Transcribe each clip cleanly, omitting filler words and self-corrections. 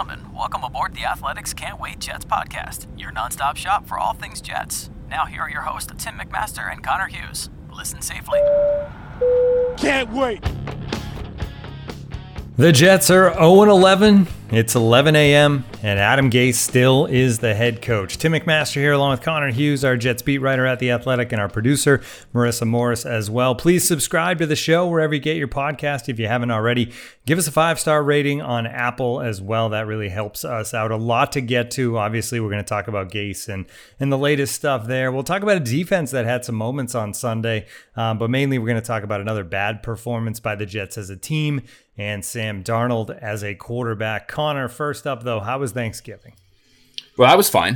gentlemen, welcome aboard the Athletics Can't Wait Jets podcast, your nonstop shop for all things Jets. Now here are your hosts, Tim McMaster and Connor Hughes. Listen safely. Can't wait. The Jets are 0-11. It's 11 a.m. and Adam Gase still is the head coach. Tim McMaster here along with Connor Hughes, our Jets beat writer at The Athletic, and our producer, Marissa Morris, as well. Please subscribe to the show wherever you get your podcast if you haven't already. Give us a 5-star rating on Apple as well. That really helps us out. A lot to get to. Obviously, we're going to talk about Gase and the latest stuff there. We'll talk about a defense that had some moments on Sunday, but mainly we're going to talk about another bad performance by the Jets as a team and Sam Darnold as a quarterback. Connor, first up, though, how was Thanksgiving? Well, that was fine.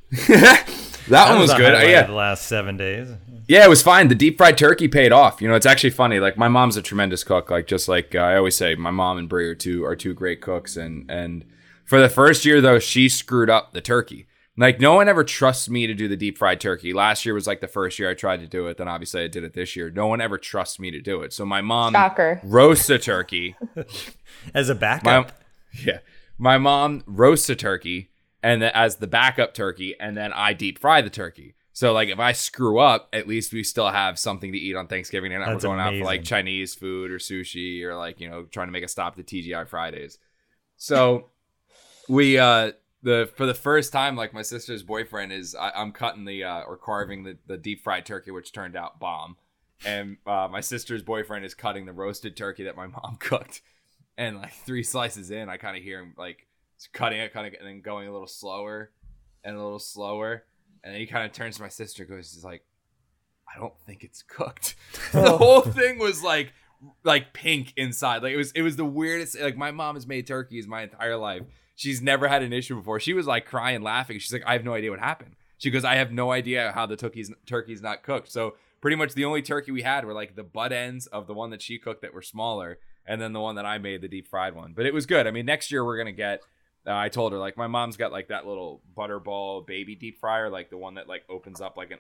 that one was good. Yeah, the last 7 days. Yeah, it was fine. The deep fried turkey paid off. You know, it's actually funny. Like, my mom's a tremendous cook. Like, just like I always say, my mom and Brie are two great cooks. And for the first year, though, she screwed up the turkey. Like, no one ever trusts me to do the deep fried turkey. Last year was like the first year I tried to do it. Then obviously I did it this year. No one ever trusts me to do it. So my mom roasts a turkey. As a backup? My mom roasts a turkey and as the backup turkey, and then I deep fry the turkey. So, like, if I screw up, at least we still have something to eat on Thanksgiving. And we're going out for, like, Chinese food or sushi or, like, you know, trying to make a stop at TGI Fridays. So we for the first time, like, my sister's boyfriend I'm cutting or carving the deep fried turkey, which turned out bomb. And my sister's boyfriend is cutting the roasted turkey that my mom cooked. And like 3 slices in, I kind of hear him like cutting it, and then going a little slower and a little slower. And then he kind of turns to my sister, he's like, I don't think it's cooked. The whole thing was like pink inside. Like it was the weirdest. Like, my mom has made turkeys my entire life. She's never had an issue before. She was like crying, laughing. She's like, I have no idea what happened. She goes, I have no idea how the turkey's not cooked. So pretty much the only turkey we had were like the butt ends of the one that she cooked that were smaller, and then the one that I made, the deep fried one. But it was good. I mean, next year we're gonna get. I told her, like, my mom's got like that little Butterball baby deep fryer, like the one that like opens up like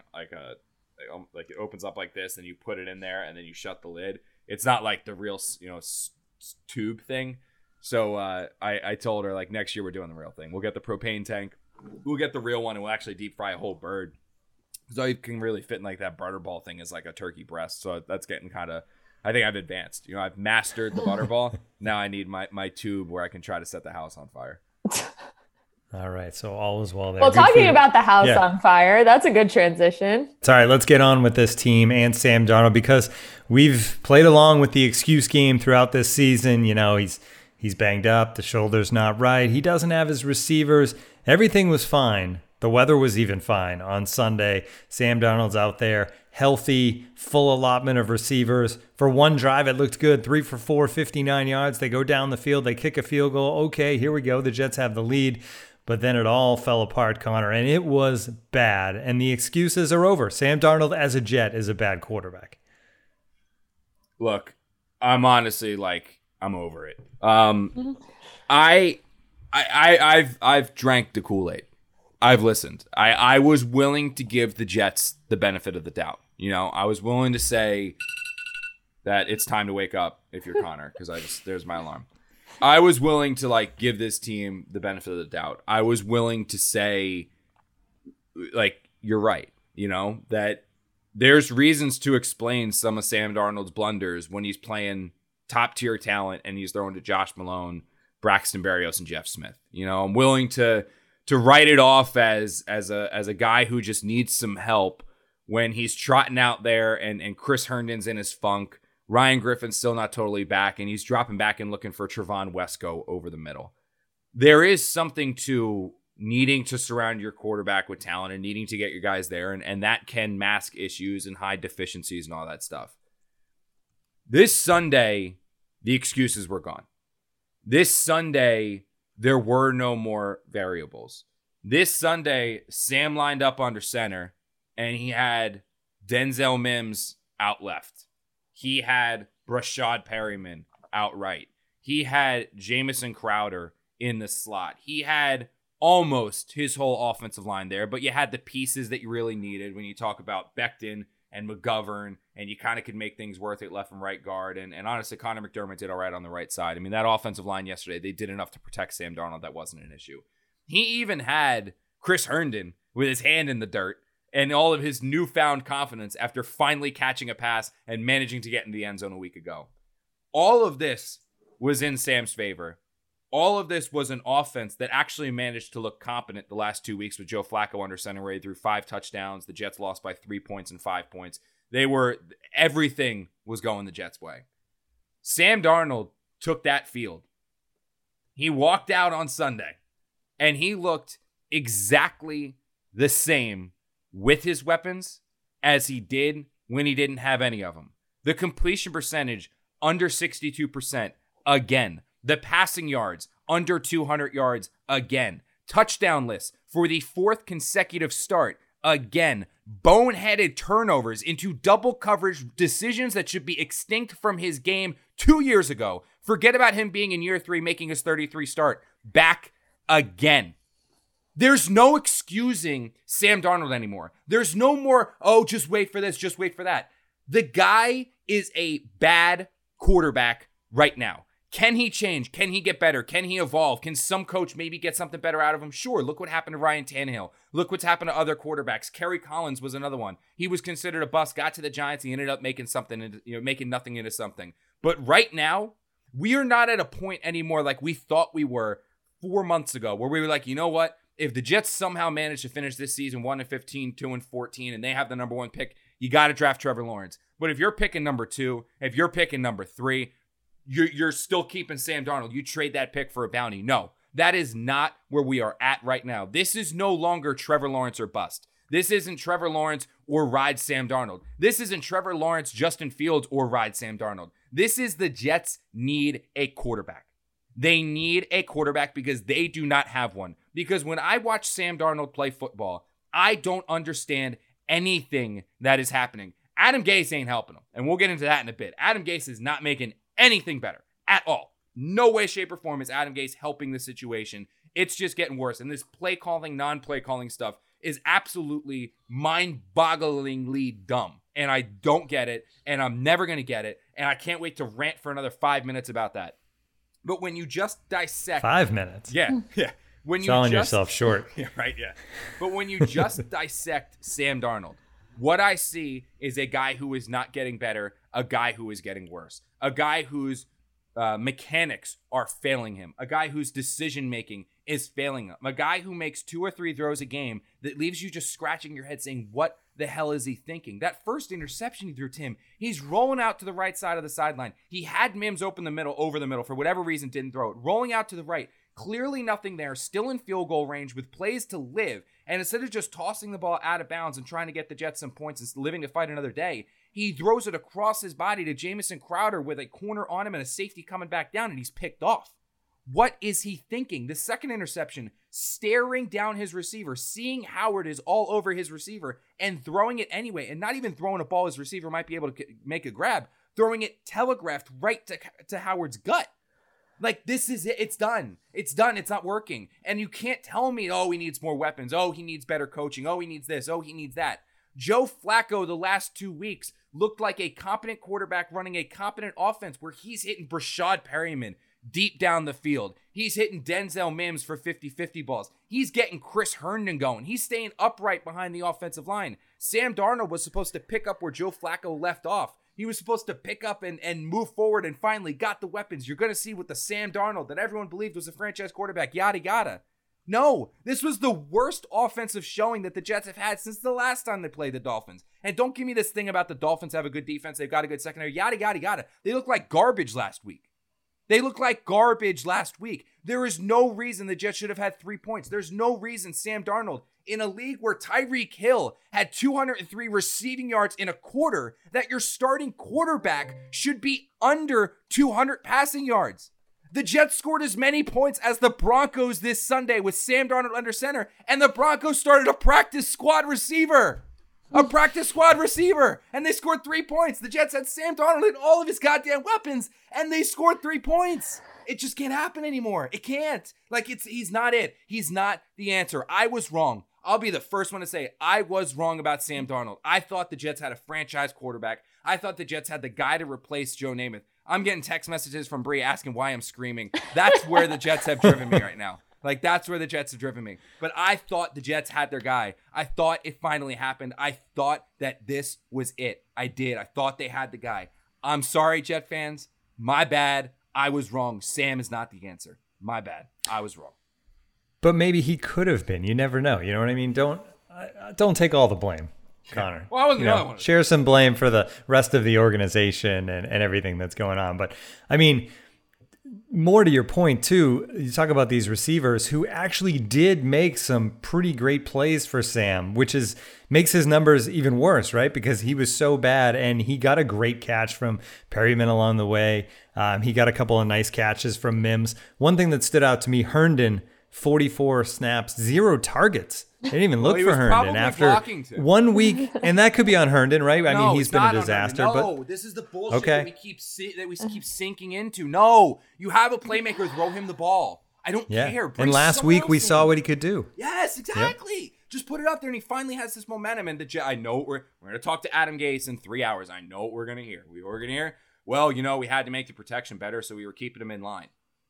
it opens up like this, and you put it in there, and then you shut the lid. It's not like the real, you know, tube thing. So I told her, like, next year we're doing the real thing. We'll get the propane tank. We'll get the real one, and we'll actually deep fry a whole bird. So all you can really fit in like that Butterball thing is like a turkey breast. So that's getting kind of, I think I've advanced. You know, I've mastered the Butterball. Now I need my tube where I can try to set the house on fire. All right, so all is well there. Well, talking about the house on fire, that's a good transition. It's all right, let's get on with this team and Sam Darnold, because we've played along with the excuse game throughout this season. You know, he's banged up, the shoulder's not right, he doesn't have his receivers. Everything was fine. The weather was even fine on Sunday. Sam Darnold's out there, healthy, full allotment of receivers. For one drive, it looked good. 3 for 4, 59 yards. They go down the field. They kick a field goal. Okay, here we go. The Jets have the lead. But then it all fell apart, Connor, and it was bad. And the excuses are over. Sam Darnold, as a Jet, is a bad quarterback. Look, I'm honestly, like, I'm over it. I've drank the Kool-Aid. I've listened. I was willing to give the Jets the benefit of the doubt. You know, I was willing to say that it's time to wake up if you're Connor, because there's my alarm. I was willing to, like, give this team the benefit of the doubt. I was willing to say, like, you're right. You know, that there's reasons to explain some of Sam Darnold's blunders when he's playing top tier talent and he's throwing to Josh Malone, Braxton Berrios, and Jeff Smith. You know, I'm willing to write it off as a guy who just needs some help when he's trotting out there and Chris Herndon's in his funk. Ryan Griffin's still not totally back, and he's dropping back and looking for Trevon Wesco over the middle. There is something to needing to surround your quarterback with talent and needing to get your guys there, and that can mask issues and hide deficiencies and all that stuff. This Sunday, the excuses were gone. This Sunday, there were no more variables. This Sunday, Sam lined up under center, and he had Denzel Mims out left. He had Brashad Perryman out right. He had Jamison Crowder in the slot. He had almost his whole offensive line there, but you had the pieces that you really needed when you talk about Becton and McGovern, and you kind of could make things worth it left and right guard. And honestly, Connor McDermott did all right on the right side. I mean, that offensive line yesterday, they did enough to protect Sam Darnold. That wasn't an issue. He even had Chris Herndon with his hand in the dirt and all of his newfound confidence after finally catching a pass and managing to get in the end zone a week ago. All of this was in Sam's favor. All of this was an offense that actually managed to look competent the last 2 weeks with Joe Flacco under center, where he threw 5 touchdowns. The Jets lost by 3 points and 5 points. Everything was going the Jets' way. Sam Darnold took that field. He walked out on Sunday, and he looked exactly the same with his weapons as he did when he didn't have any of them. The completion percentage under 62% again. The passing yards under 200 yards again. Touchdown list for the 4th consecutive start again. Boneheaded turnovers into double coverage decisions that should be extinct from his game 2 years ago. Forget about him being in year 3, making his 33 start. Back again. There's no excusing Sam Darnold anymore. There's no more, just wait for this, just wait for that. The guy is a bad quarterback right now. Can he change? Can he get better? Can he evolve? Can some coach maybe get something better out of him? Sure. Look what happened to Ryan Tannehill. Look what's happened to other quarterbacks. Kerry Collins was another one. He was considered a bust, got to the Giants, he ended up making nothing into something. But right now, we are not at a point anymore like we thought we were 4 months ago, where we were like, you know what? If the Jets somehow manage to finish this season 1-15, 2-14, and they have the number 1 pick, you got to draft Trevor Lawrence. But if you're picking number 2, if you're picking number 3, you're still keeping Sam Darnold. You trade that pick for a bounty. No, that is not where we are at right now. This is no longer Trevor Lawrence or bust. This isn't Trevor Lawrence or ride Sam Darnold. This isn't Trevor Lawrence, Justin Fields, or ride Sam Darnold. This is the Jets need a quarterback. They need a quarterback because they do not have one. Because when I watch Sam Darnold play football, I don't understand anything that is happening. Adam Gase ain't helping him, and we'll get into that in a bit. Adam Gase is not making anything better at all. No way, shape, or form is Adam Gase helping the situation. It's just getting worse. And this play calling, non-play calling stuff is absolutely mind-bogglingly dumb. And I don't get it, and I'm never going to get it. And I can't wait to rant for another 5 minutes about that. But when you just dissect 5 minutes. Yeah. When you selling yourself short. Yeah, right, yeah. But when you just dissect Sam Darnold, what I see is a guy who is not getting better, a guy who is getting worse, a guy whose mechanics are failing him, a guy whose decision-making is failing him, a guy who makes 2 or 3 throws a game that leaves you just scratching your head saying, what the hell is he thinking? That first interception he threw, Tim, he's rolling out to the right side of the sideline. He had Mims over the middle, for whatever reason, didn't throw it. Rolling out to the right, clearly nothing there, still in field goal range with plays to live. And instead of just tossing the ball out of bounds and trying to get the Jets some points and living to fight another day, he throws it across his body to Jamison Crowder with a corner on him and a safety coming back down, and he's picked off. What is he thinking? The second interception, staring down his receiver, seeing Howard is all over his receiver and throwing it anyway, and not even throwing a ball his receiver might be able to make a grab, throwing it telegraphed right to Howard's gut. Like, this is it. It's done. It's done. It's not working. And you can't tell me, oh, he needs more weapons. Oh, he needs better coaching. Oh, he needs this. Oh, he needs that. Joe Flacco the last 2 weeks looked like a competent quarterback running a competent offense where he's hitting Brashad Perryman deep down the field. He's hitting Denzel Mims for 50-50 balls. He's getting Chris Herndon going. He's staying upright behind the offensive line. Sam Darnold was supposed to pick up where Joe Flacco left off. He was supposed to pick up and move forward and finally got the weapons. You're going to see with the Sam Darnold that everyone believed was a franchise quarterback, yada, yada. No, this was the worst offensive showing that the Jets have had since the last time they played the Dolphins. And don't give me this thing about the Dolphins have a good defense, they've got a good secondary, yada, yada, yada. They look like garbage last week. There is no reason the Jets should have had 3 points. There's no reason Sam Darnold, in a league where Tyreek Hill had 203 receiving yards in a quarter, that your starting quarterback should be under 200 passing yards. The Jets scored as many points as the Broncos this Sunday with Sam Darnold under center, and the Broncos started a practice squad receiver. And they scored 3 points. The Jets had Sam Darnold and all of his goddamn weapons, and they scored 3 points. It just can't happen anymore. It can't. He's not it. He's not the answer. I was wrong. I'll be the first one to say I was wrong about Sam Darnold. I thought the Jets had a franchise quarterback. I thought the Jets had the guy to replace Joe Namath. I'm getting text messages from Bree asking why I'm screaming. That's where the Jets have driven me right now. Like, that's where the Jets have driven me. But I thought the Jets had their guy. I thought it finally happened. I thought that this was it. I did. I thought they had the guy. I'm sorry, Jet fans. My bad. I was wrong. Sam is not the answer. My bad. I was wrong. But maybe he could have been. You never know. You know what I mean? Don't take all the blame, Connor. Well, I wasn't the only one. Share some blame for the rest of the organization and everything that's going on. But, I mean, more to your point, too, you talk about these receivers who actually did make some pretty great plays for Sam, which makes his numbers even worse, right? Because he was so bad, and he got a great catch from Perryman along the way. He got a couple of nice catches from Mims. One thing that stood out to me, Herndon, 44 snaps, 0 targets. They didn't even look for Herndon after 1 week, and that could be on Herndon, right? I mean, he's been a disaster. No, but this is the bullshit that we keep sinking into. No, you have a playmaker, throw him the ball. I don't care. And last week we saw what he could do. Yes, exactly. Yep. Just put it up there, and he finally has this momentum. And I know we're going to talk to Adam Gase in 3 hours. I know what we're going to hear. We were going to hear, well, we had to make the protection better, so we were keeping him in line.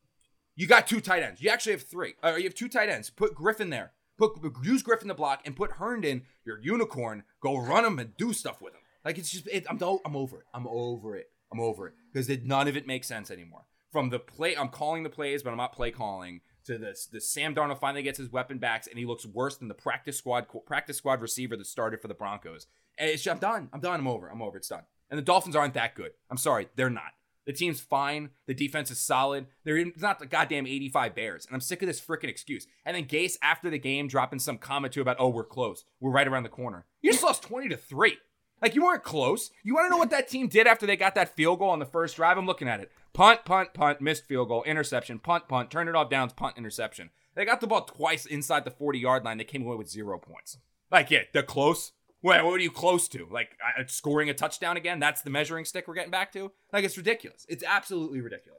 You got 2 tight ends. You actually have 3. You have 2 tight ends. Put Griffin there. Use Griffin to block and put Herndon, your unicorn, go run him and do stuff with him. Like, it's just, I'm over it. I'm over it. Because none of it makes sense anymore. From the play, I'm calling the plays, but I'm not play calling, to the Sam Darnold finally gets his weapon backs, and he looks worse than the practice squad receiver that started for the Broncos. And it's just, I'm done. I'm over. It's done. And the Dolphins aren't that good. I'm sorry. They're not. The team's fine. The defense is solid. It's not the goddamn 85 Bears. And I'm sick of this freaking excuse. And then Gase, after the game, dropping some comment too about, we're close. We're right around the corner. You just lost 20-3. Like, you weren't close. You want to know what that team did after they got that field goal on the first drive? I'm looking at it. Punt, missed field goal, interception, punt, turn it off downs, punt, interception. They got the ball twice inside the 40-yard line. They came away with 0 points. Like, yeah, they're close. What are you close to? Like, scoring a touchdown again? That's the measuring stick we're getting back to? Like, it's ridiculous. It's absolutely ridiculous.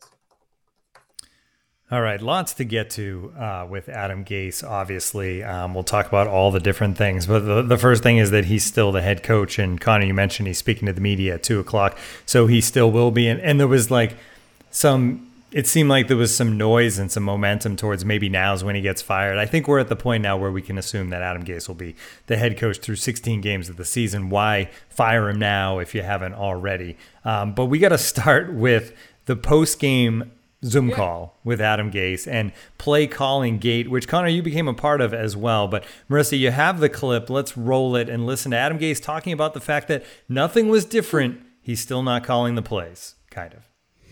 All right, lots to get to with Adam Gase, obviously. We'll talk about all the different things. But the first thing is that he's still the head coach. And Connor, you mentioned he's speaking to the media at 2 o'clock. So he still will be. And there was it seemed like there was some noise and some momentum towards maybe now's when he gets fired. I think we're at the point now where we can assume that Adam Gase will be the head coach through 16 games of the season. Why fire him now if you haven't already? But we got to start with the post-game Zoom call with Adam Gase and play calling gate, which Connor, you became a part of as well. But Marissa, you have the clip. Let's roll it and listen to Adam Gase talking about the fact that nothing was different. He's still not calling the plays, kind of.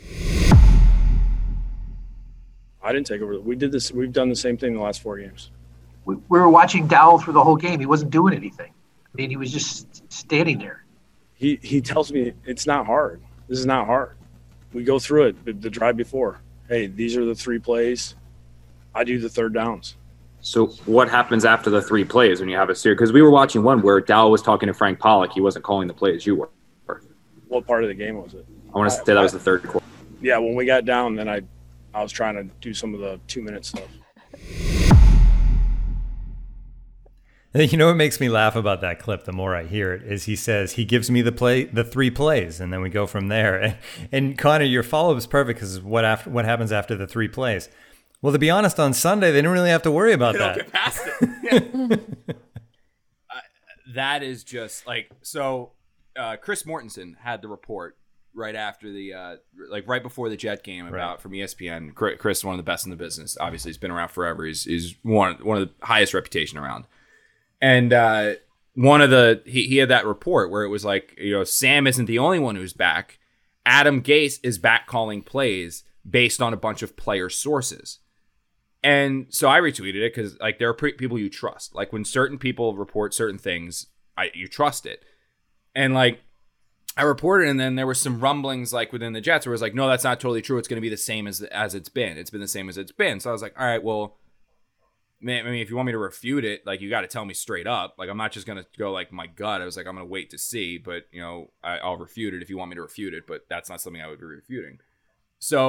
I didn't take over. We did this. We've done the same thing the last 4 games. We were watching Dowell through the whole game. He wasn't doing anything. I mean, he was just standing there. He tells me it's not hard. This is not hard. We go through it the drive before. Hey, these are the 3 plays. I do the 3rd downs. So what happens after the 3 plays when you have a series? Because we were watching one where Dowell was talking to Frank Pollock. He wasn't calling the plays. You were. What part of the game was it? I want to say that was the 3rd quarter. Yeah, when we got down, then I was trying to do some of the 2-minute stuff. You know what makes me laugh about that clip the more I hear it is he says he gives me the 3 plays, and then we go from there. And Connor, your follow-up is perfect because what happens after the 3 plays? Well, to be honest, on Sunday they didn't really have to worry about that. Get past it. Yeah. That is just like so. Chris Mortensen had the report right after right before the Jet game from ESPN. Chris is one of the best in the business. Obviously, he's been around forever. He's one of the highest reputation around. And he had that report where it was like, Sam isn't the only one who's back. Adam Gase is back calling plays based on a bunch of player sources. And so I retweeted it because like there are people you trust. Like when certain people report certain things, you trust it. And like I reported, and then there were some rumblings like within the Jets where it was like, no, that's not totally true. It's going to be the same as it's been. It's been the same as it's been. So I was like, all right, well, man, I mean, if you want me to refute it, like you got to tell me straight up. Like I'm not just going to go like my gut. I was like, I'm going to wait to see, but I'll refute it if you want me to refute it. But that's not something I would be refuting. So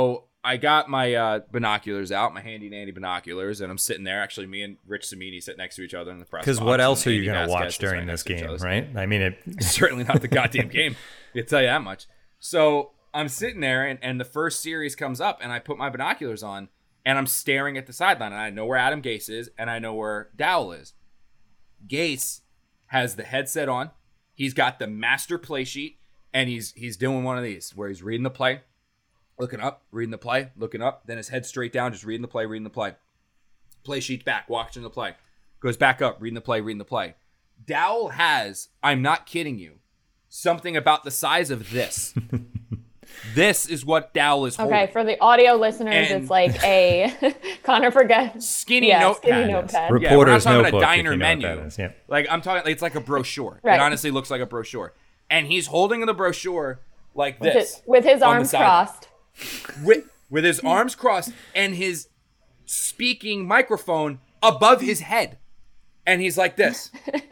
I got my binoculars out, my handy dandy binoculars, and I'm sitting there. Actually, me and Rich Cimini sit next to each other in the press box. Because what else are you going to watch during this game, right? I mean, certainly not the goddamn game. I can tell you that much. So I'm sitting there, and the first series comes up, and I put my binoculars on, and I'm staring at the sideline. And I know where Adam Gase is, and I know where Dowell is. Gase has the headset on. He's got the master play sheet, and he's doing one of these where he's reading the play, looking up, reading the play, looking up, then his head straight down, just reading the play. Play sheet back, watching the play. Goes back up, reading the play. Dowell has, I'm not kidding you, something about the size of this. This is what Dowell is holding. Okay, for the audio listeners, it's like a Connor forget skinny notepad. Reporter's I'm talking notebook, a diner if you know menu. what that is, yeah. Like I'm talking, it's like a brochure. Right. It honestly looks like a brochure, and he's holding the brochure like this, with his arms crossed. With his arms crossed and his speaking microphone above his head, and he's like this.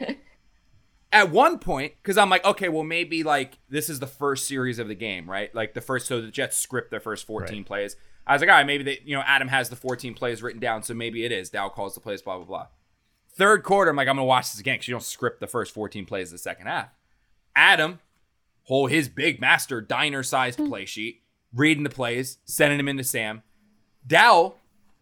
At one point, because I'm like, okay, well, maybe like this is the first series of the game, right? Like so the Jets script their first 14 plays. I was like, all right, maybe Adam has the 14 plays written down, so maybe it is. Dow calls the plays, blah, blah, blah. Third quarter, I'm like, I'm going to watch this again because you don't script the first 14 plays of the second half. Adam, his big master diner-sized play sheet, reading the plays, sending them into Sam. Dow,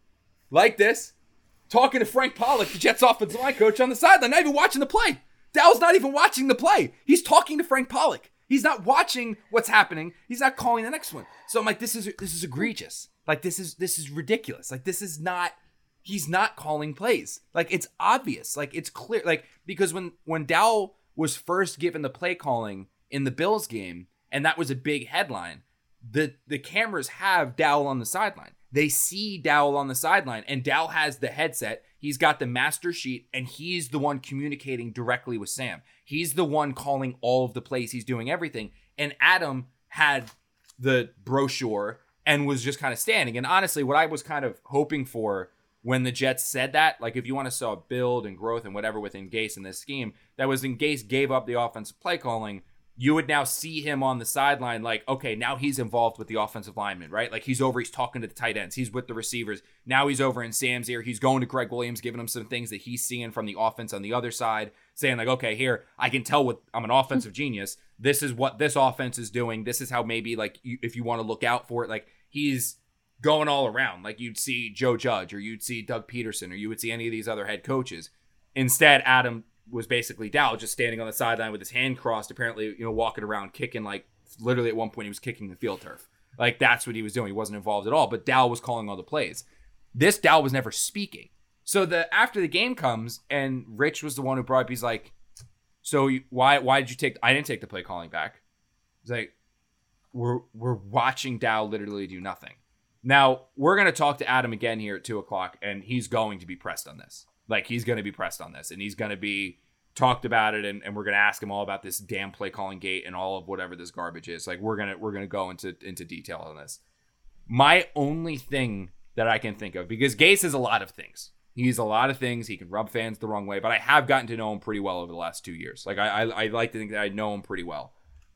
like this, talking to Frank Pollock, the Jets offensive line coach, on the sideline, not even watching the play. Dow's not even watching the play. He's talking to Frank Pollock. He's not watching what's happening. He's not calling the next one. So I'm like, this is egregious. Like this is ridiculous. Like this is not. He's not calling plays. Like it's obvious. Like it's clear. Like because when Dow was first given the play calling in the Bills game, and that was a big headline. The cameras have Dowell on the sideline. They see Dowell on the sideline, and Dowell has the headset. He's got the master sheet, and he's the one communicating directly with Sam. He's the one calling all of the plays. He's doing everything. And Adam had the brochure and was just kind of standing. And honestly, what I was kind of hoping for when the Jets said that, like if you want to saw build and growth and whatever within Gase in this scheme, that was when Gase gave up the offensive play calling, you would now see him on the sideline like, okay, now he's involved with the offensive lineman, right? Like he's talking to the tight ends. He's with the receivers. Now he's over in Sam's ear. He's going to Greg Williams, giving him some things that he's seeing from the offense on the other side, saying like, okay, here, I can tell I'm an offensive genius. This is what this offense is doing. This is how maybe like if you want to look out for it, like he's going all around. Like you'd see Joe Judge or you'd see Doug Peterson or you would see any of these other head coaches. Instead, Adam was basically Dow just standing on the sideline with his hand crossed, apparently, walking around kicking, like literally at one point he was kicking the field turf. Like that's what he was doing. He wasn't involved at all, but Dow was calling all the plays. This Dow was never speaking. So after the game comes and Rich was the one who brought up, he's like, so why did you I didn't take the play calling back. He's like, we're watching Dow literally do nothing. Now we're going to talk to Adam again here at 2:00 and he's going to be pressed on this. Like he's going to be pressed on this and he's going to be talked about it and we're going to ask him all about this damn play calling gate and all of whatever this garbage is. Like we're going to go into detail on this. My only thing that I can think of, because Gase is a lot of things. He's a lot of things. He can rub fans the wrong way, but I have gotten to know him pretty well over the last 2 years. Like I like to think that I know him pretty well.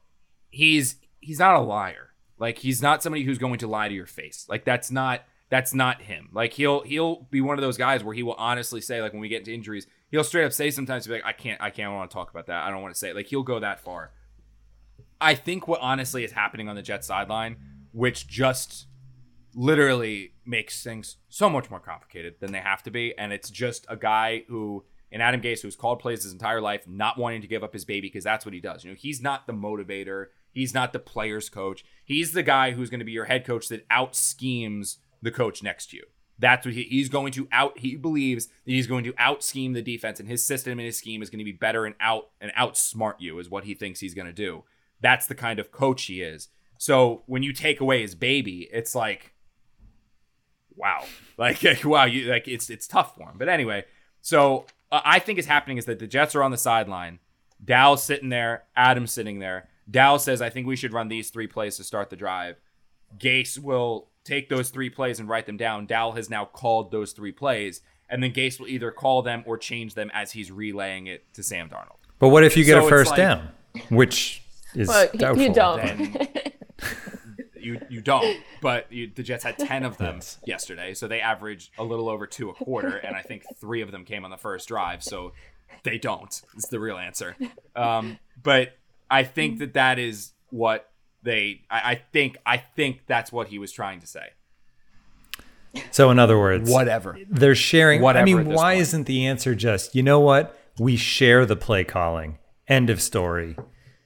He's not a liar. Like he's not somebody who's going to lie to your face. Like that's not him. Like he'll be one of those guys where he will honestly say, like when we get into injuries, he'll straight up say sometimes, he'll be like, I can't want to talk about that. I don't want to say it. Like he'll go that far. I think what honestly is happening on the Jets sideline, which just literally makes things so much more complicated than they have to be. And it's just a guy who, in Adam Gase, who's called plays his entire life, not wanting to give up his baby because that's what he does. He's not the motivator. He's not the player's coach. He's the guy who's going to be your head coach that out-schemes the coach next to you. That's what he's going to he believes that he's going to out-scheme the defense, and his system and his scheme is going to be better and outsmart you is what he thinks he's going to do. That's the kind of coach he is. So when you take away his baby, it's like, wow. Like wow, it's tough for him. But anyway, so I think what's happening is that the Jets are on the sideline. Dow's sitting there, Adam's sitting there. Dow says, I think we should run these 3 plays to start the drive. Gase will take those 3 plays and write them down. Dow has now called those 3 plays, and then Gase will either call them or change them as he's relaying it to Sam Darnold. But what if you get a first down, which is doubtful? You don't. you don't. But the Jets had 10 of them yesterday, so they averaged a little over 2 a quarter, and I think 3 of them came on the first drive. So they don't. It's the real answer. But I think that is what I think that's what he was trying to say. So in other words, whatever. They're sharing. Whatever, I mean, why point. isn't the answer just, you know what? We share the play calling. End of story.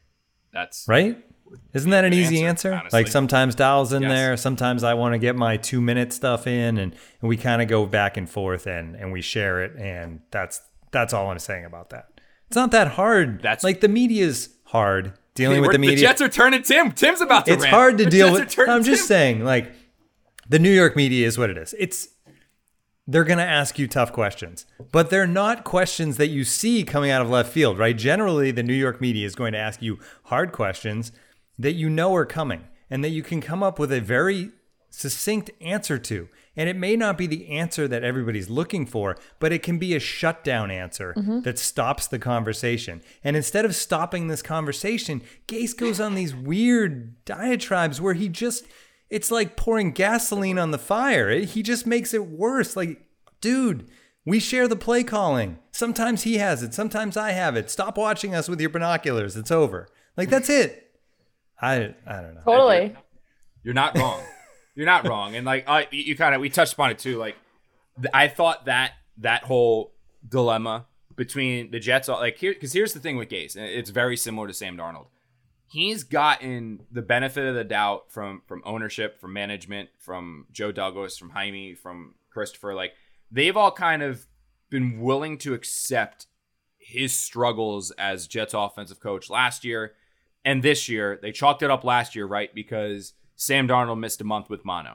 That's right. Isn't that an easy answer? Honestly. Like sometimes Dowell's in there. Sometimes I want to get my 2-minute stuff in, and we kind of go back and forth and we share it. And that's all I'm saying about that. It's not that hard. That's like the media's hard dealing with the media. The Jets are turning Tim. Tim's about to It's rant. hard to The deal Jets with. are I'm just Tim. saying, like, the New York media is what it is. They're going to ask you tough questions, but they're not questions that you see coming out of left field, right? Generally, the New York media is going to ask you hard questions that you know are coming and that you can come up with a very succinct answer to. And it may not be the answer that everybody's looking for, but it can be a shutdown answer that stops the conversation. And instead of stopping this conversation, Gase goes on these weird diatribes where it's like pouring gasoline on the fire. He just makes it worse. Like, dude, we share the play calling. Sometimes he has it. Sometimes I have it. Stop watching us with your binoculars. It's over. Like, that's it. I don't know. Totally. You're not wrong. You're not wrong. And like we touched upon it too. Like I thought that whole dilemma between the Jets, like because here's the thing with Gase, and it's very similar to Sam Darnold. He's gotten the benefit of the doubt from ownership, from management, from Joe Douglas, from Jaime, from Christopher. Like they've all kind of been willing to accept his struggles as Jets offensive coach last year and this year. They chalked it up last year, right? Because Sam Darnold missed a month with mono.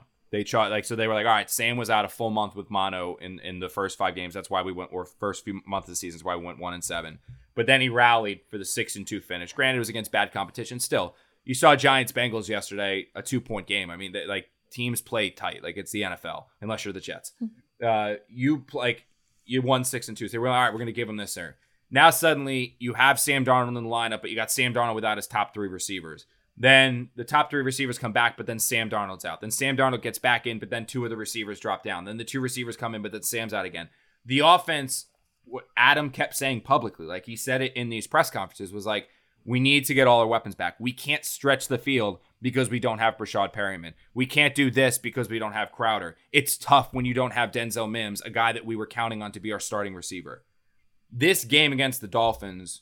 So they were like, all right, Sam was out a full month with mono in the first 5 games. That's why we went, or first few months of the season is why we went 1-7. But then he rallied for the 6-2 finish. Granted, it was against bad competition. Still, you saw Giants Bengals yesterday, a 2-point game. I mean, teams play tight. Like it's the NFL, unless you're the Jets. You won 6-2. So they were like, all right, we're going to give him this there. Now suddenly you have Sam Darnold in the lineup, but you got Sam Darnold without his top 3 receivers. Then the top 3 receivers come back, but then Sam Darnold's out. Then Sam Darnold gets back in, but then 2 of the receivers drop down. Then the 2 receivers come in, but then Sam's out again. The offense, what Adam kept saying publicly, like he said it in these press conferences, was like, we need to get all our weapons back. We can't stretch the field because we don't have Brashad Perryman. We can't do this because we don't have Crowder. It's tough when you don't have Denzel Mims, a guy that we were counting on to be our starting receiver. This game against the Dolphins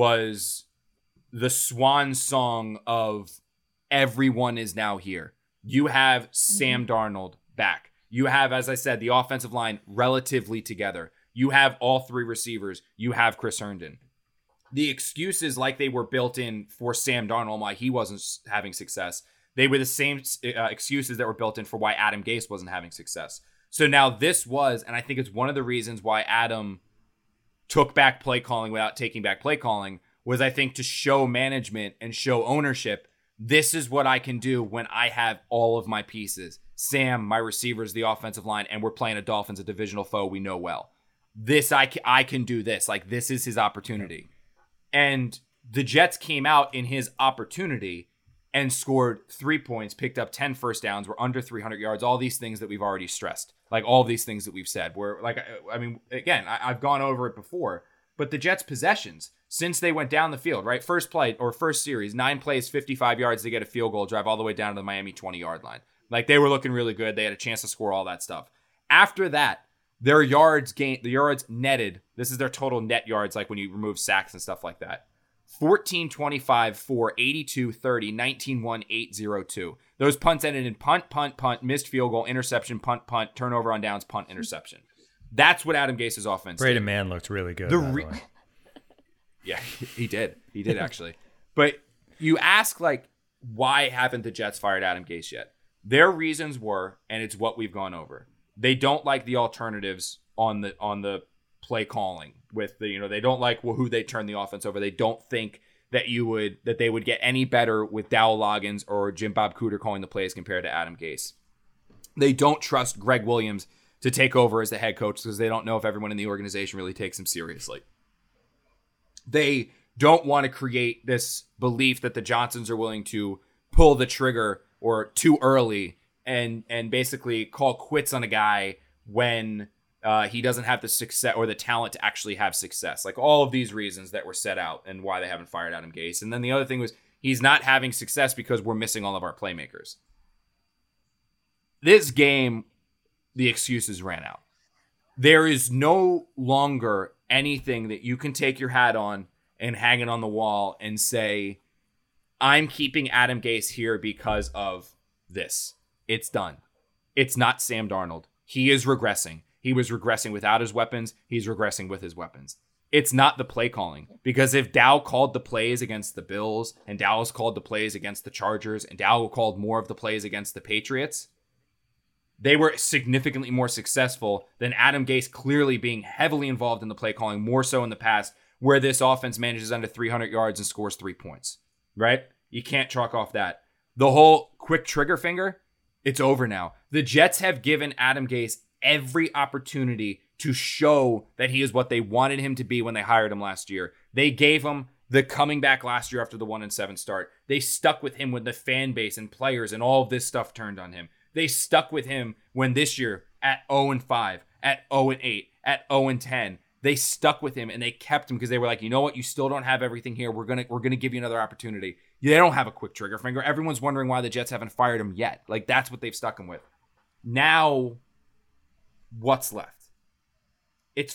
was the swan song of everyone is now here. You have Sam Darnold back. You have, as I said, the offensive line relatively together. You have all 3 receivers. You have Chris Herndon. The excuses, like they were built in for Sam Darnold, why he wasn't having success, they were the same excuses that were built in for why Adam Gase wasn't having success. So now this was, and I think it's one of the reasons why Adam took back play calling without taking back play calling, was I think to show management and show ownership, this is what I can do when I have all of my pieces. Sam, my receivers, the offensive line, and we're playing a Dolphins, a divisional foe we know well. This, I can do this. Like, this is his opportunity. And the Jets came out in his opportunity and scored 3 points, picked up 10 first downs, were under 300 yards, all these things that we've already stressed. Like, all of these things that we've said. Where, like, I mean, again, I've gone over it before, but the Jets' possessions, since they went down the field, right? First play or first series, 9 plays, 55 yards to get a field goal, drive all the way down to the Miami 20-yard line. Like, they were looking really good. They had a chance to score all that stuff. After that, their yards gained, the yards netted. This is their total net yards, like when you remove sacks and stuff like that. 14, 25, 4, 82, 30, 19, 1, 8, 0, 2. Those punts ended in punt, punt, punt, missed field goal, interception, punt, punt, turnover on downs, punt, interception. That's what Adam Gase's offense Braden did. Mann looked really good. By the way. Yeah, he did. He did, actually. But you ask, like, why haven't the Jets fired Adam Gase yet? Their reasons were, and it's what we've gone over, they don't like the alternatives on the play calling with the, they don't like who they turn the offense over. They don't think that they would get any better with Dowell Loggins or Jim Bob Cooter calling the plays compared to Adam Gase. They don't trust Greg Williams to take over as the head coach because they don't know if everyone in the organization really takes him seriously. They don't want to create this belief that the Johnsons are willing to pull the trigger or too early and basically call quits on a guy when he doesn't have the success or the talent to actually have success. Like all of these reasons that were set out and why they haven't fired Adam Gase. And then the other thing was he's not having success because we're missing all of our playmakers. This game, the excuses ran out. There is no longer anything that you can take your hat on and hang it on the wall and say, I'm keeping Adam Gase here because of this. It's done. It's not Sam Darnold. He is regressing. He was regressing without his weapons. He's regressing with his weapons. It's not the play calling. Because if Dow called the plays against the Bills and Dallas called the plays against the Chargers and Dow called more of the plays against the Patriots, they were significantly more successful than Adam Gase clearly being heavily involved in the play calling, more so in the past, where this offense manages under 300 yards and scores 3 points, right? You can't chalk off that. The whole quick trigger finger, it's over now. The Jets have given Adam Gase every opportunity to show that he is what they wanted him to be when they hired him last year. They gave him the coming back last year after the 1-7 start. They stuck with him when the fan base and players and all of this stuff turned on him. They stuck with him when this year at 0-5, at 0-8, at 0-10, they stuck with him and they kept him because they were like, you know what? You still don't have everything here. We're gonna give you another opportunity. They don't have a quick trigger finger. Everyone's wondering why the Jets haven't fired him yet. Like that's what they've stuck him with. Now, what's left? It's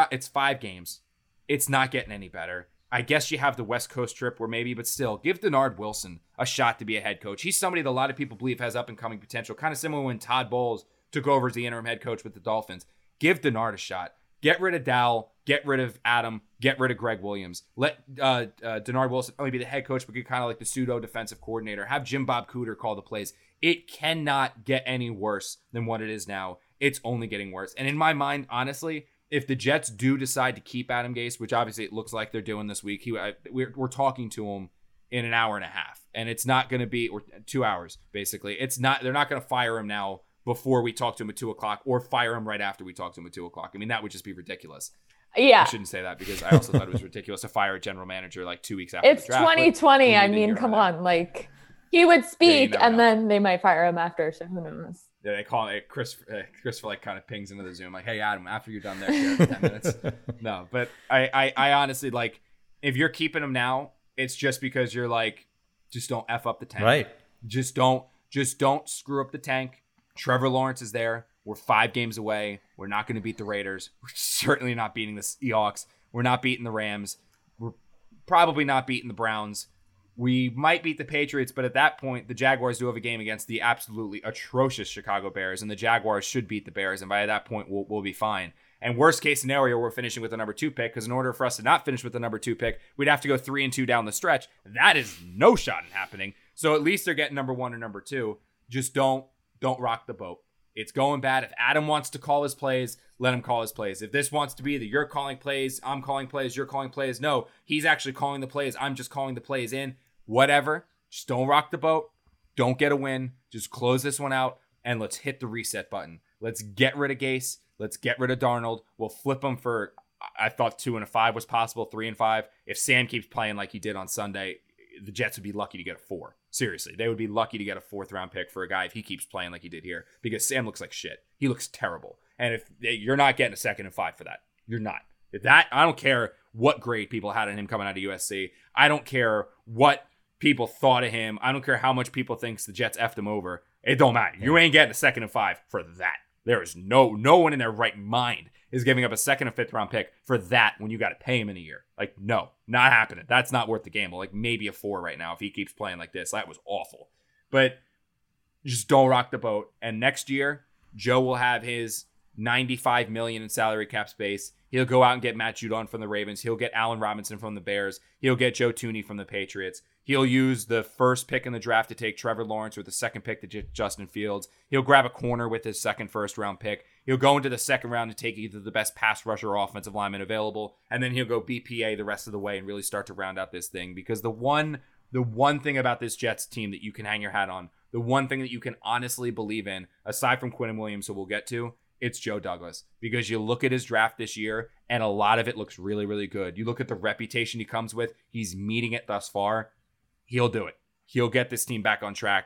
5 games. It's not getting any better. I guess you have the West Coast trip where maybe, but still, give Denard Wilson a shot to be a head coach. He's somebody that a lot of people believe has up-and-coming potential, kind of similar when Todd Bowles took over as the interim head coach with the Dolphins. Give Denard a shot. Get rid of Dowell. Get rid of Adam. Get rid of Greg Williams. Let Denard Wilson only be the head coach, but get kind of like the pseudo-defensive coordinator. Have Jim Bob Cooter call the plays. It cannot get any worse than what it is now. It's only getting worse. And in my mind, honestly, if the Jets do decide to keep Adam Gase, which obviously it looks like they're doing this week, we're talking to him in an hour and a half, and it's not going to be, or 2 hours basically. They're not going to fire him now before we talk to him at 2:00, or fire him right after we talk to him at 2:00. I mean, that would just be ridiculous. Yeah, I shouldn't say that because I also thought it was ridiculous to fire a general manager like 2 weeks after it's the draft. 2020. I mean, come on, like he would speak, and then they might fire him after. So who knows? Yeah, they call it Chris like kind of pings into the Zoom like, hey Adam, after you're done there, 10 minutes. No, but I honestly, like, if you're keeping him now, it's just because you're like, just don't F up the tank. Right. Just don't screw up the tank. Trevor Lawrence is there. We're 5 games away. We're not going to beat the Raiders. We're certainly not beating the Seahawks. We're not beating the Rams. We're probably not beating the Browns. We might beat the Patriots, but at that point, the Jaguars do have a game against the absolutely atrocious Chicago Bears, and the Jaguars should beat the Bears, and by that point, we'll be fine. And worst case scenario, we're finishing with the number 2 pick, because in order for us to not finish with the number 2 pick, we'd have to go 3-2 down the stretch. That is no shot in happening. So at least they're getting number 1 or number 2. Just don't rock the boat. It's going bad. If Adam wants to call his plays, let him call his plays. If this wants to be that you're calling plays, I'm calling plays, you're calling plays, no, he's actually calling the plays, I'm just calling the plays in. Whatever. Just don't rock the boat. Don't get a win. Just close this one out, and let's hit the reset button. Let's get rid of Gase. Let's get rid of Darnold. We'll flip them for, I thought 2-5 was possible, 3-5. If Sam keeps playing like he did on Sunday, the Jets would be lucky to get a 4. Seriously, they would be lucky to get a 4th-round pick for a guy if he keeps playing like he did here, because Sam looks like shit. He looks terrible. And if you're not getting a 2nd and 5 for that, you're not. If that, I don't care what grade people had on him coming out of USC. I don't care what people thought of him. I don't care how much people thinks the Jets effed him over. It don't matter. You ain't getting a 2nd and 5 for that. There is no one in their right mind is giving up a 2nd and 5th round pick for that when you got to pay him in a year. Like, no, not happening. That's not worth the gamble. Like, maybe a 4 right now if he keeps playing like this. That was awful. But just don't rock the boat. And next year, Joe will have his $95 million in salary cap space. He'll go out and get Matt Judon from the Ravens. He'll get Allen Robinson from the Bears. He'll get Joe Thuney from the Patriots. He'll use the 1st pick in the draft to take Trevor Lawrence, or the 2nd pick to get Justin Fields. He'll grab a corner with his 2nd first-round pick. He'll go into the 2nd round to take either the best pass rusher or offensive lineman available, and then he'll go BPA the rest of the way and really start to round out this thing. Because the one thing about this Jets team that you can hang your hat on, the one thing that you can honestly believe in, aside from Quinnen Williams, who we'll get to, it's Joe Douglas. Because you look at his draft this year, and a lot of it looks really, really good. You look at the reputation he comes with, he's meeting it thus far. He'll do it. He'll get this team back on track.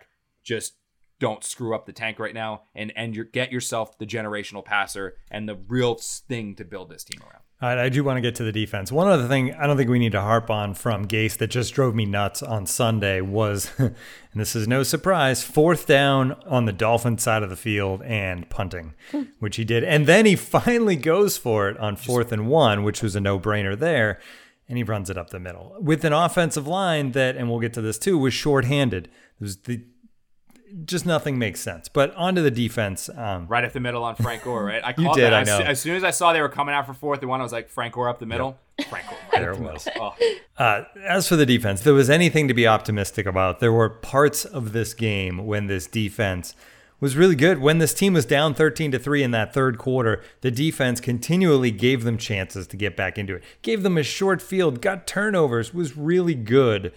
just don't screw up the tank right now and get yourself the generational passer and the real thing to build this team around. All right, I do want to get to the defense. One other thing I don't think we need to harp on from Gase that just drove me nuts on Sunday was, and this is no surprise, 4th down on the Dolphins side of the field and punting, which he did. And then he finally goes for it on 4th and 1, which was a no-brainer there, and he runs it up the middle with an offensive line that, and we'll get to this too, was shorthanded. It was just nothing makes sense. But onto the defense. Right up the middle on Frank Gore, right? I called that. I know. As soon as I saw they were coming out for 4th and 1, I was like, Frank Gore up the middle. Yep. Frank Gore right there up the was. middle. Oh. As for the defense, there was anything to be optimistic about. There were parts of this game when this defense was really good. When this team was down 13-3 in that third quarter, the defense continually gave them chances to get back into it. Gave them a short field, got turnovers, was really good.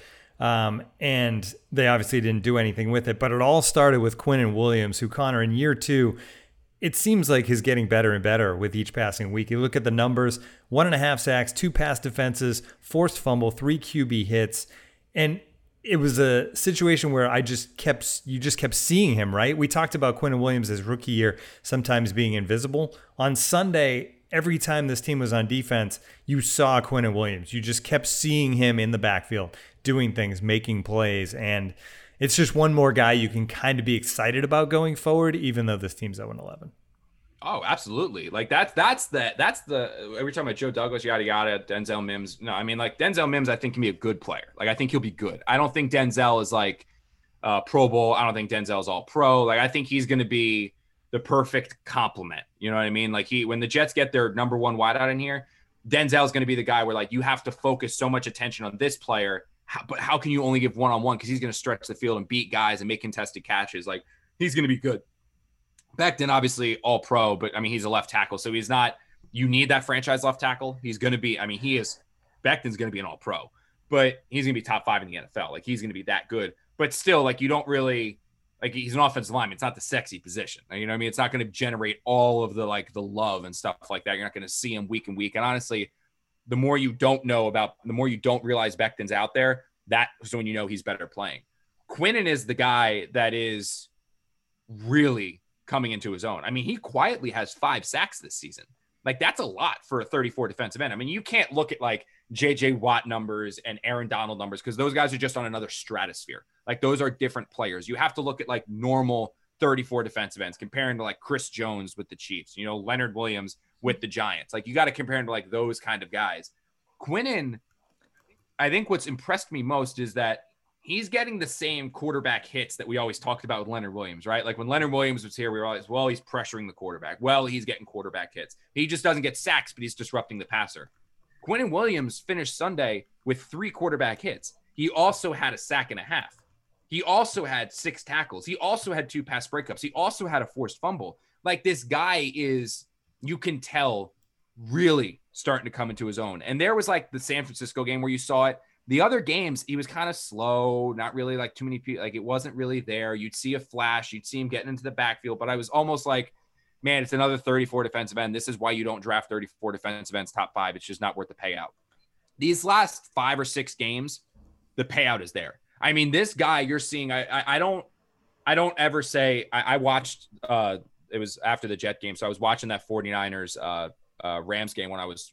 And they obviously didn't do anything with it, but it all started with Quinnen Williams, who, Connor, in year 2, it seems like he's getting better and better with each passing week. You look at the numbers, 1.5 sacks, 2 pass defenses, forced fumble, 3 QB hits. And it was a situation where you just kept seeing him, right? We talked about Quinnen Williams' his rookie year sometimes being invisible. On Sunday, every time this team was on defense, you saw Quinnen Williams. You just kept seeing him in the backfield, doing things, making plays. And it's just one more guy you can kind of be excited about going forward, even though this team's 0-11. Oh, absolutely. Like that's the every time about Joe Douglas, yada, yada, Denzel Mims. No, I mean, like Denzel Mims, I think can be a good player. Like I think he'll be good. I don't think Denzel is like Pro Bowl. I don't think Denzel's all pro. Like I think he's going to be the perfect complement. You know what I mean? Like when the Jets get their number 1 wideout in here, Denzel's going to be the guy where like you have to focus so much attention on this player, but how can you only give one-on-one? Because he's going to stretch the field and beat guys and make contested catches. Like he's going to be good. Becton, obviously all pro, but I mean, he's a left tackle. So he's not, you need that franchise left tackle. He's going to be, I mean, Becton's going to be an all pro, but he's going to be top 5 in the NFL. Like he's going to be that good, but still like, you don't really, like he's an offensive lineman. It's not the sexy position. You know what I mean? It's not going to generate all of the, like the love and stuff like that. You're not going to see him week in week. And honestly, the more you don't realize Becton's out there, that's when you know he's better playing. Quinnen is the guy that is really coming into his own. I mean, he quietly has 5 sacks this season. Like that's a lot for a 34 defensive end. I mean, you can't look at like JJ Watt numbers and Aaron Donald numbers because those guys are just on another stratosphere. Like those are different players. You have to look at like normal 34 defensive ends comparing to like Chris Jones with the Chiefs, you know, Leonard Williams with the Giants. Like you got to compare him to like those kind of guys. Quinnen, I think what's impressed me most is that he's getting the same quarterback hits that we always talked about with Leonard Williams, right? Like when Leonard Williams was here, we were always, well, he's pressuring the quarterback. Well, he's getting quarterback hits. He just doesn't get sacks, but he's disrupting the passer. Quinnen Williams finished Sunday with 3 quarterback hits. He also had a sack and a half. He also had 6 tackles. He also had 2 pass breakups. He also had a forced fumble. Like this guy is, you can tell, really starting to come into his own. And there was like the San Francisco game where you saw it. The other games, he was kind of slow, not really like too many people, like it wasn't really there. You'd see a flash, you'd see him getting into the backfield, but I was almost like, man, it's another 34 defensive end. This is why you don't draft 34 defensive ends top 5. It's just not worth the payout. These last 5 or 6 games, the payout is there. I mean, this guy you're seeing, I don't ever say, I watched, it was after the Jet game. So I was watching that 49ers Rams game when I was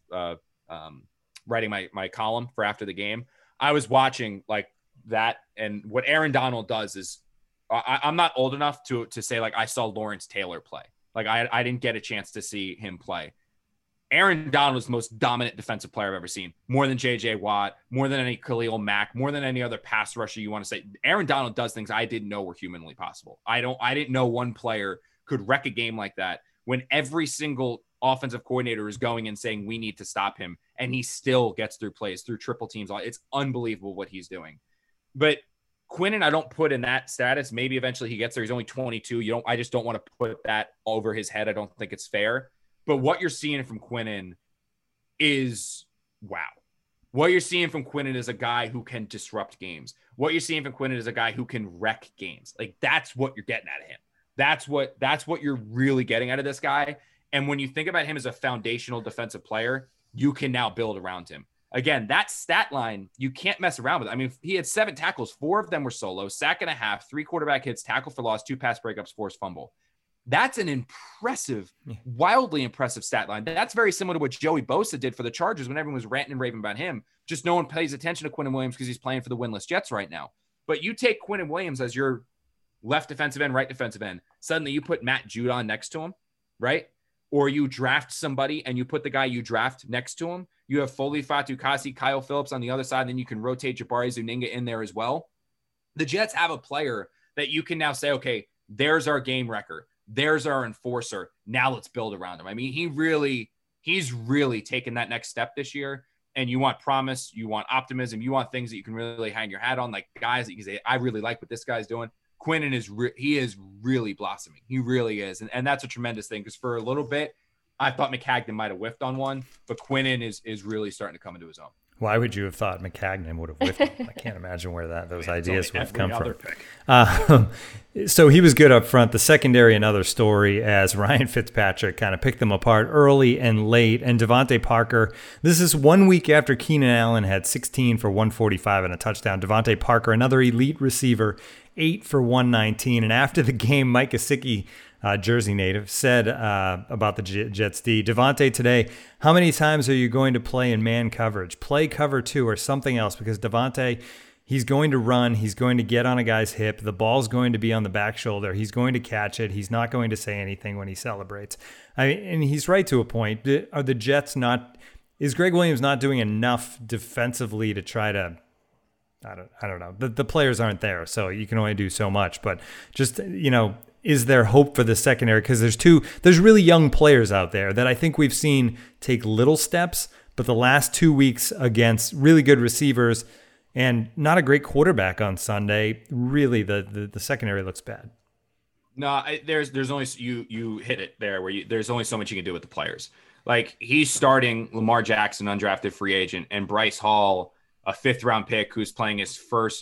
writing my column for after the game. I was watching like that. And what Aaron Donald does is I'm not old enough to say like I saw Lawrence Taylor play. Like I didn't get a chance to see him play. Aaron Donald is the most dominant defensive player I've ever seen. More than JJ Watt, more than any Khalil Mack, more than any other pass rusher you want to say. Aaron Donald does things I didn't know were humanly possible. I didn't know one player could wreck a game like that when every single offensive coordinator is going and saying we need to stop him, and he still gets through plays, through triple teams. It's unbelievable what he's doing. But Quinnen, I don't put in that status. Maybe eventually he gets there. He's only 22. I just don't want to put that over his head. I don't think it's fair. But what you're seeing from Quinnen is wow. What you're seeing from Quinnen is a guy who can disrupt games. What you're seeing from Quinnen is a guy who can wreck games. Like that's what you're getting out of him. That's what you're really getting out of this guy. And when you think about him as a foundational defensive player, you can now build around him. again, that stat line, you can't mess around with it. I mean, he had 7 tackles, 4 of them were solo, sack and a half, 3 quarterback hits, tackle for loss, 2 pass breakups, forced fumble. That's an impressive, wildly impressive stat line. That's very similar to what Joey Bosa did for the Chargers when everyone was ranting and raving about him. Just no one pays attention to Quinnen Williams because he's playing for the winless Jets right now. But you take Quinnen Williams as your left defensive end, right defensive end. Suddenly you put Matt Judon next to him, right? Or you draft somebody and you put the guy you draft next to him. You have Foley Fatukasi, Kyle Phillips on the other side. And then you can rotate Jabari Zuniga in there as well. The Jets have a player that you can now say, okay, there's our game wrecker. There's our enforcer. Now let's build around him. I mean, he's really taken that next step this year. And you want promise, you want optimism, you want things that you can really hang your hat on, like guys that you can say, I really like what this guy's doing. Quinnen is really blossoming. He really is. And that's a tremendous thing because for a little bit, I thought Maccagnan might have whiffed on one, but Quinnen is really starting to come into his own. Why would you have thought Maccagnan would have whiffed him? I can't imagine where those ideas would have come from. So he was good up front. The secondary, another story, as Ryan Fitzpatrick kind of picked them apart early and late. And Devontae Parker, this is 1 week after Keenan Allen had 16 for 145 and a touchdown. Devontae Parker, another elite receiver, 8 for 119. And after the game, Mike Gesicki, Jersey native, said about the Jets D, Devontae today, how many times are you going to play in man coverage? Play cover 2 or something else, because Devontae, he's going to run. He's going to get on a guy's hip. The ball's going to be on the back shoulder. He's going to catch it. He's not going to say anything when he celebrates. And he's right to a point. Are the Jets not, is Greg Williams not doing enough defensively to try to, I don't know. The players aren't there, so you can only do so much. But just, is there hope for the secondary? Because there's really young players out there that I think we've seen take little steps, but the last 2 weeks against really good receivers and not a great quarterback on Sunday, really the secondary looks bad. No, there's only, you hit it there where there's only so much you can do with the players. Like, he's starting Lamar Jackson, undrafted free agent, and Bryce Hall, a 5th round pick who's playing his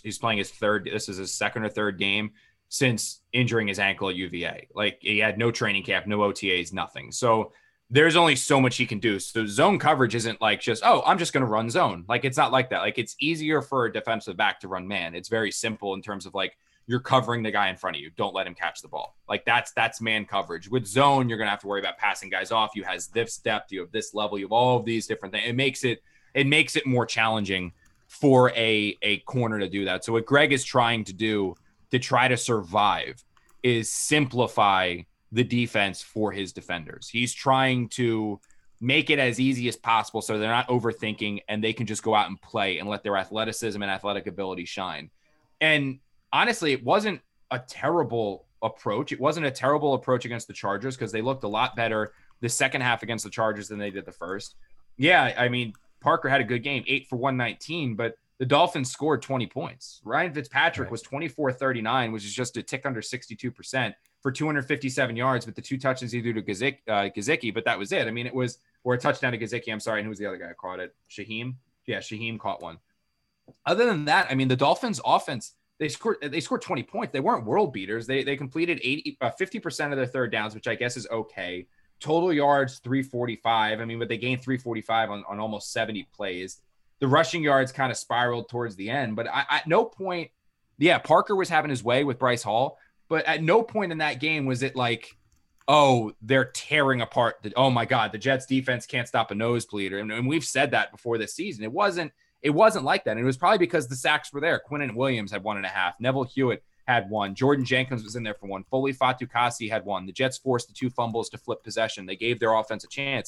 third, this is his 2nd or 3rd game since injuring his ankle at UVA. Like, he had no training camp, no OTAs, nothing. So there's only so much he can do. So zone coverage isn't like just, I'm just going to run zone. Like, it's not like that. Like, it's easier for a defensive back to run man. It's very simple in terms of like, you're covering the guy in front of you. Don't let him catch the ball. Like, that's man coverage. With zone, you're going to have to worry about passing guys off. You have this depth, you have this level, you have all of these different things. It makes it more challenging for a corner to do that. So what Greg is trying to do to try to survive is simplify the defense for his defenders. He's trying to make it as easy as possible so they're not overthinking and they can just go out and play and let their athleticism and athletic ability shine. And honestly, it wasn't a terrible approach. It wasn't a terrible approach against the Chargers because they looked a lot better the second half against the Chargers than they did the first. Yeah, I mean, Parker had a good game, 8 for 119, but the Dolphins scored 20 points. Ryan Fitzpatrick was 24-39, which is just a tick under 62% for 257 yards with the 2 touchdowns he threw to Gesicki, but that was it. I mean, or a touchdown to Gesicki, I'm sorry, and who was the other guy who caught it? Shaheem? Yeah, Shaheem caught one. Other than that, I mean, the Dolphins offense, they scored 20 points. They weren't world beaters. They completed 50% of their third downs, which I guess is okay. Total yards, 345. I mean, but they gained 345 on almost 70 plays. The rushing yards kind of spiraled towards the end, but at no point, Parker was having his way with Bryce Hall, but at no point in that game was it like, oh, they're tearing apart. Oh my God, the Jets defense can't stop a nosebleeder. And we've said that before this season. It wasn't like that. And it was probably because the sacks were there. Quinnen Williams had 1.5. Neville Hewitt had 1. Jordan Jenkins was in there for 1. Foley Fatukasi had 1. The Jets forced the 2 fumbles to flip possession. They gave their offense a chance.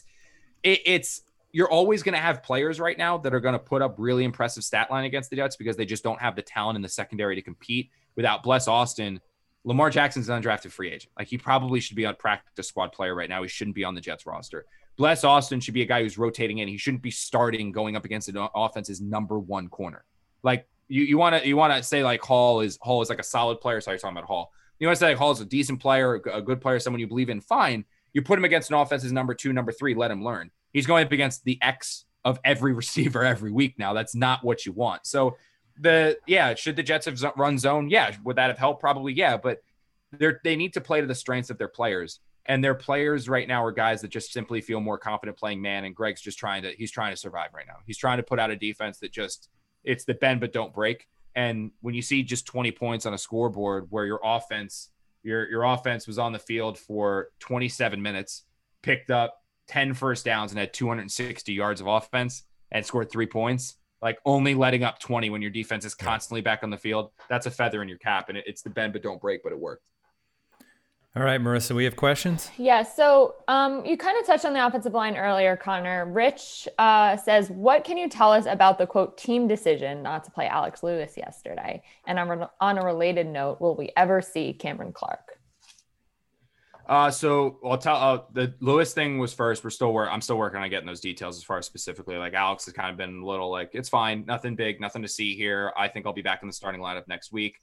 You're always going to have players right now that are going to put up really impressive stat line against the Jets because they just don't have the talent in the secondary to compete. Without Bless Austin, Lamar Jackson's an undrafted free agent. Like, he probably should be on practice squad player right now. He shouldn't be on the Jets roster. Bless Austin should be a guy who's rotating in. He shouldn't be starting going up against an offense's number 1 corner. Like, you want to say like Hall is like a solid player. Sorry, you're talking about Hall. You want to say like Hall is a decent player, a good player, someone you believe in. Fine. You put him against an offense's number 2, number 3. Let him learn. He's going up against the X of every receiver every week now. That's not what you want. So should the Jets have run zone? Yeah. Would that have helped? Probably. Yeah. But they need to play to the strengths of their players. And their players right now are guys that just simply feel more confident playing man. And Greg's just trying to survive right now. He's trying to put out a defense that it's the bend but don't break. And when you see just 20 points on a scoreboard where your offense was on the field for 27 minutes, picked up 10 first downs and had 260 yards of offense and scored 3 points, like only letting up 20 when your defense is constantly back on the field, that's a feather in your cap. And it's the bend but don't break, but it worked. All right, Marissa, we have questions? Yeah, so you kind of touched on the offensive line earlier, Connor. Rich says, what can you tell us about the, quote, team decision not to play Alex Lewis yesterday? And on a related note, will we ever see Cameron Clark? So I'll tell the Lewis thing was first. I'm still working on getting those details as far as specifically. Like Alex has kind of been a little like, it's fine, nothing big, nothing to see here. I think I'll be back in the starting lineup next week.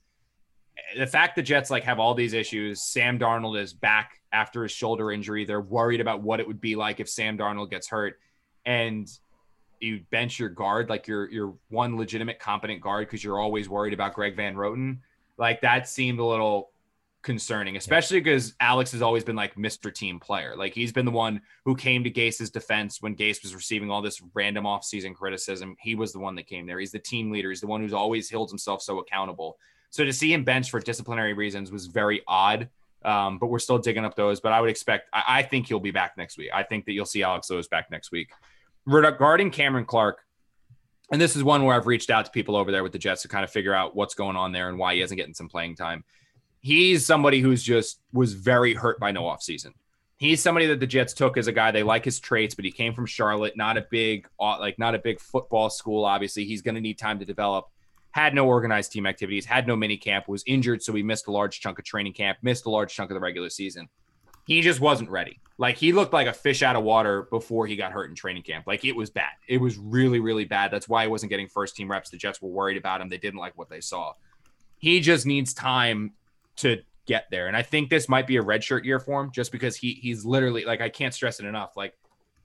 The fact the Jets have all these issues, Sam Darnold is back after his shoulder injury. They're worried about what it would be like if Sam Darnold gets hurt, and you bench your guard, like your one legitimate competent guard, because you're always worried about Greg Van Roten. Like that seemed a little concerning, especially because Alex has always been like Mr. Team Player. Like he's been the one who came to Gase's defense when Gase was receiving all this random offseason criticism. He was the one that came there. He's the team leader. He's the one who's always held himself so accountable. So to see him benched for disciplinary reasons was very odd, but we're still digging up those. But I would expect – I think he'll be back next week. I think that you'll see Alex Lewis back next week. Regarding Cameron Clark, and this is one where I've reached out to people over there with the Jets to kind of figure out what's going on there and why he isn't getting some playing time. He's somebody who's just was very hurt by no offseason. He's somebody that the Jets took as a guy, they like his traits, but he came from Charlotte, not a big football school, obviously. He's going to need time to develop. Had no organized team activities, had no mini camp, was injured, so he missed a large chunk of training camp, missed a large chunk of the regular season. He just wasn't ready. Like, he looked like a fish out of water before he got hurt in training camp. Like, it was bad. It was really, really bad. That's why he wasn't getting first-team reps. The Jets were worried about him. They didn't like what they saw. He just needs time to get there. And I think this might be a redshirt year for him just because he's literally, like, I can't stress it enough. Like,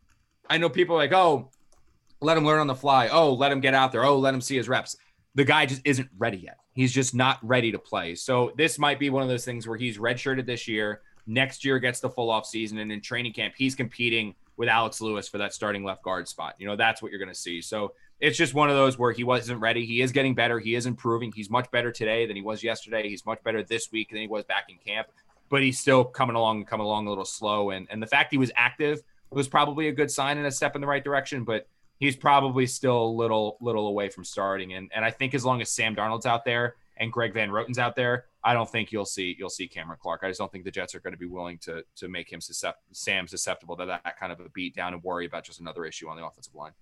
I know people are like, oh, let him learn on the fly. Oh, let him get out there. Oh, let him see his reps. The guy just isn't ready yet. He's just not ready to play. So this might be one of those things where he's redshirted this year. Next year gets the full off season. And in training camp, he's competing with Alex Lewis for that starting left guard spot. You know, that's what you're going to see. So it's just one of those where he wasn't ready. He is getting better. He is improving. He's much better today than he was yesterday. He's much better this week than he was back in camp. But he's still coming along a little slow. And the fact he was active was probably a good sign and a step in the right direction. But he's probably still a little away from starting. And I think as long as Sam Darnold's out there and Greg Van Roten's out there, I don't think you'll see Cameron Clark. I just don't think the Jets are going to be willing to make him Sam susceptible to that kind of a beat down and worry about just another issue on the offensive line.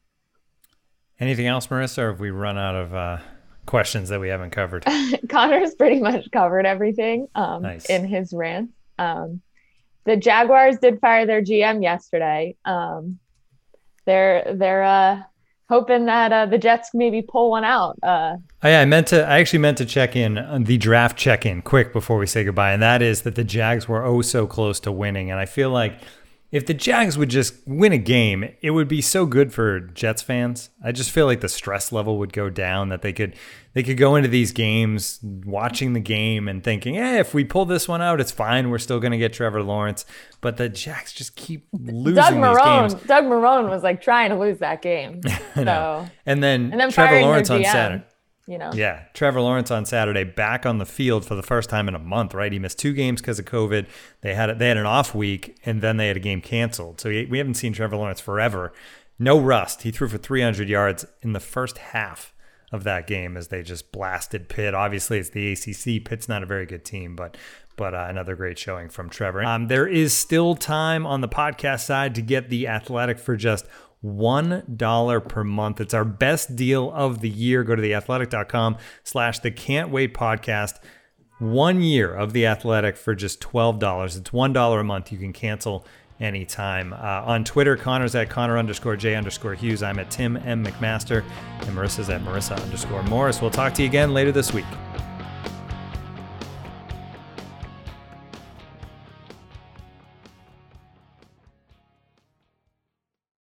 Anything else, Marissa, or have we run out of questions that we haven't covered? Connor's pretty much covered everything Nice. in his rant. The Jaguars did fire their GM yesterday. They're hoping that the Jets maybe pull one out. I actually meant to check in on the draft check-in quick before we say goodbye, and that is that the Jags were oh so close to winning. And I feel like if the Jags would just win a game, it would be so good for Jets fans. I just feel like the stress level would go down, that they could go into these games watching the game and thinking, if we pull this one out, it's fine. We're still going to get Trevor Lawrence. But the Jags just keep losing these games. Doug Marrone was like trying to lose that game. I know. So. And then Trevor firing Lawrence their on GM, Saturday. You know. Yeah, Trevor Lawrence on Saturday back on the field for the first time in a month, right? He missed 2 games because of COVID. They had an off week, and then they had a game canceled. So we haven't seen Trevor Lawrence forever. No rust. He threw for 300 yards in the first half of that game as they just blasted Pitt. Obviously, it's the ACC. Pitt's not a very good team, but another great showing from Trevor. There is still time on the podcast side to get The Athletic for just $1 per month. It's our best deal of the year. Go to theathletic.com/the Can't Wait podcast. 1 year of The Athletic for just $12. It's $1 a month. You can cancel anytime. On Twitter, Connor's at Connor_J_Hughes. I'm at Tim M. McMaster, and Marissa's at Marissa_Morris. We'll talk to you again later this week.